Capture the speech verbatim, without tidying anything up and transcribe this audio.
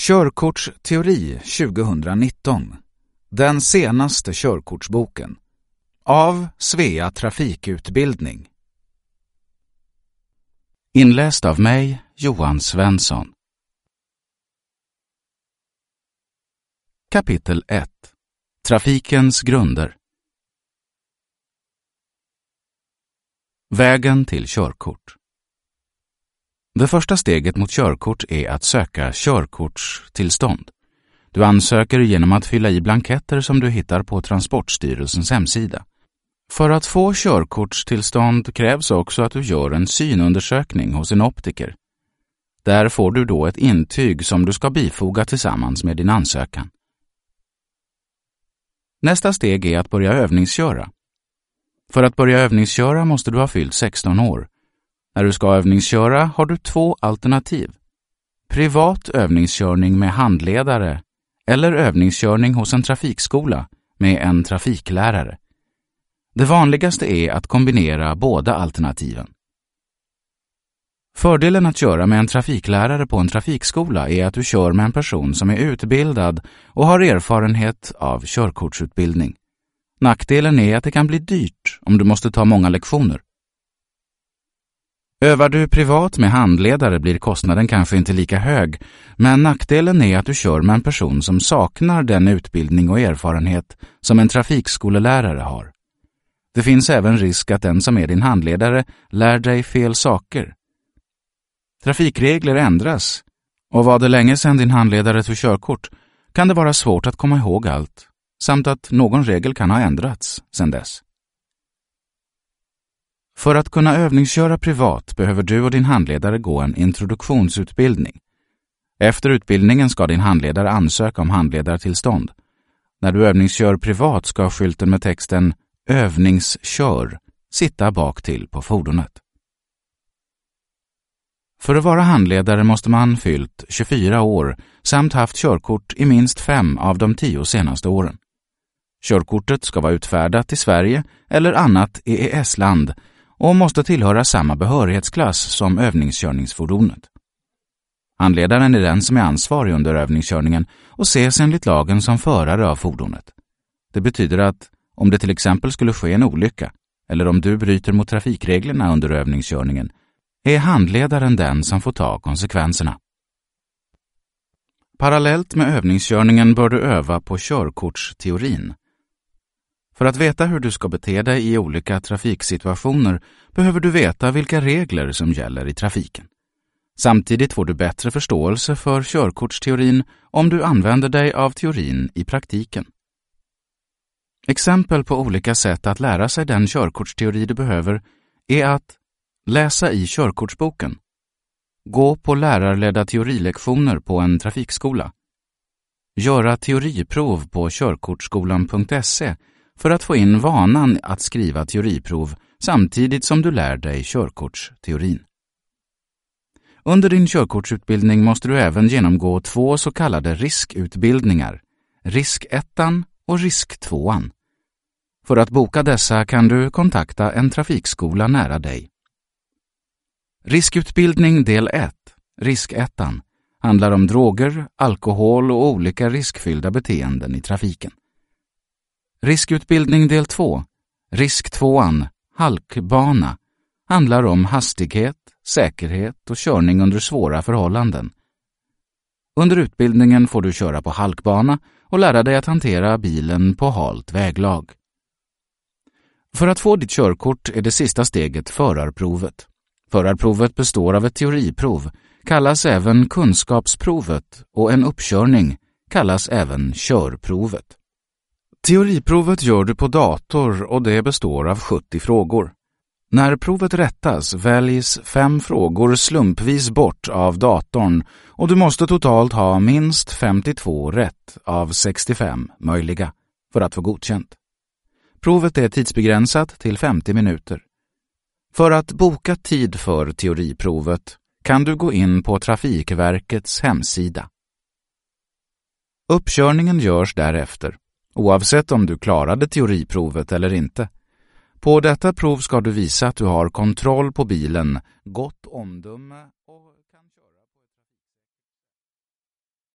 Körkortsteori tjugonitton. Den senaste körkortsboken. Av Svea trafikutbildning. Inläst av mig, Johan Svensson. Kapitel ett. Trafikens grunder. Vägen till körkort. Det första steget mot körkort är att söka körkortstillstånd. Du ansöker genom att fylla i blanketter som du hittar på Transportstyrelsens hemsida. För att få körkortstillstånd krävs också att du gör en synundersökning hos en optiker. Där får du då ett intyg som du ska bifoga tillsammans med din ansökan. Nästa steg är att börja övningsköra. För att börja övningsköra måste du ha fyllt sexton år. När du ska övningsköra har du två alternativ. Privat övningskörning med handledare eller övningskörning hos en trafikskola med en trafiklärare. Det vanligaste är att kombinera båda alternativen. Fördelen att köra med en trafiklärare på en trafikskola är att du kör med en person som är utbildad och har erfarenhet av körkortsutbildning. Nackdelen är att det kan bli dyrt om du måste ta många lektioner. Övar du privat med handledare blir kostnaden kanske inte lika hög, men nackdelen är att du kör med en person som saknar den utbildning och erfarenhet som en trafikskolelärare har. Det finns även risk att den som är din handledare lär dig fel saker. Trafikregler ändras, och var det länge sedan din handledare tog körkort kan det vara svårt att komma ihåg allt, samt att någon regel kan ha ändrats sedan dess. För att kunna övningsköra privat behöver du och din handledare gå en introduktionsutbildning. Efter utbildningen ska din handledare ansöka om handledartillstånd. När du övningskör privat ska skylten med texten övningskör sitta bak till på fordonet. För att vara handledare måste man fyllt tjugofyra år samt haft körkort i minst fem av de tio senaste åren. Körkortet ska vara utfärdat i Sverige eller annat E E S-land och måste tillhöra samma behörighetsklass som övningskörningsfordonet. Handledaren är den som är ansvarig under övningskörningen och ses enligt lagen som förare av fordonet. Det betyder att om det till exempel skulle ske en olycka eller om du bryter mot trafikreglerna under övningskörningen är handledaren den som får ta konsekvenserna. Parallellt med övningskörningen bör du öva på körkortsteorin. För att veta hur du ska bete dig i olika trafiksituationer behöver du veta vilka regler som gäller i trafiken. Samtidigt får du bättre förståelse för körkortsteorin om du använder dig av teorin i praktiken. Exempel på olika sätt att lära sig den körkortsteori du behöver är att läsa i körkortsboken, gå på lärarledda teorilektioner på en trafikskola, göra teoriprov på körkortsskolan punkt se för att få in vanan att skriva teoriprov samtidigt som du lär dig körkortsteorin. Under din körkortsutbildning måste du även genomgå två så kallade riskutbildningar, riskettan och risktvåan. För att boka dessa kan du kontakta en trafikskola nära dig. Riskutbildning del ett, riskettan, handlar om droger, alkohol och olika riskfyllda beteenden i trafiken. Riskutbildning del två, risktvåan, halkbana, handlar om hastighet, säkerhet och körning under svåra förhållanden. Under utbildningen får du köra på halkbana och lära dig att hantera bilen på halt väglag. För att få ditt körkort är det sista steget förarprovet. Förarprovet består av ett teoriprov, kallas även kunskapsprovet, och en uppkörning kallas även körprovet. Teoriprovet gör du på dator och det består av sjuttio frågor. När provet rättas väljs fem frågor slumpvis bort av datorn och du måste totalt ha minst femtiotvå rätt av sextiofem möjliga för att få godkänt. Provet är tidsbegränsat till femtio minuter. För att boka tid för teoriprovet kan du gå in på Trafikverkets hemsida. Uppkörningen görs därefter, oavsett om du klarade teoriprovet eller inte. På detta prov ska du visa att du har kontroll på bilen, gott omdöme